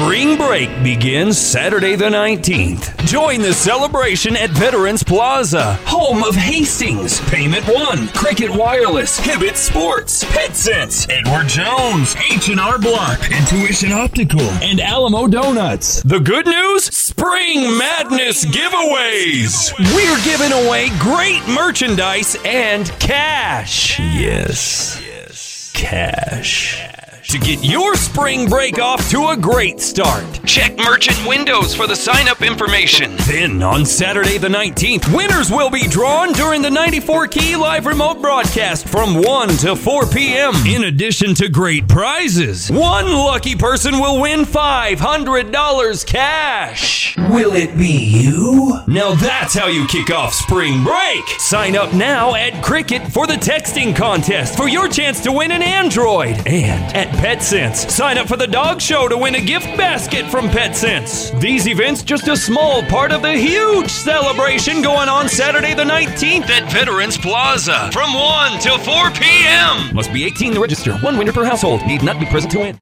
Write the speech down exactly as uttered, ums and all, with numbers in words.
Spring break begins Saturday the nineteenth. Join the celebration at Veterans Plaza, home of Hastings, Payment One, Cricket Wireless, Hibbett Sports, PetSense, Edward Jones, H and R Block, Intuition Optical, and Alamo Donuts. The good news? Spring Madness giveaways. We're giving away great merchandise and cash. Yes, yes, cash. To get your spring break off to a great start, check Merchant Windows for the sign-up information. Then, on Saturday the nineteenth, winners will be drawn during the ninety-four key live remote broadcast from one to four p.m. In addition to great prizes, one lucky person will win five hundred dollars cash. Will it be you? Now that's how you kick off spring break. Sign up now at Cricket for the texting contest for your chance to win an Android. And at PetSense, sign up for the dog show to win a gift basket from PetSense. These events just a small part of the huge celebration going on Saturday the nineteenth at Veterans Plaza from one till four p.m. Must be eighteen to register. One winner per household. Need not be present to win.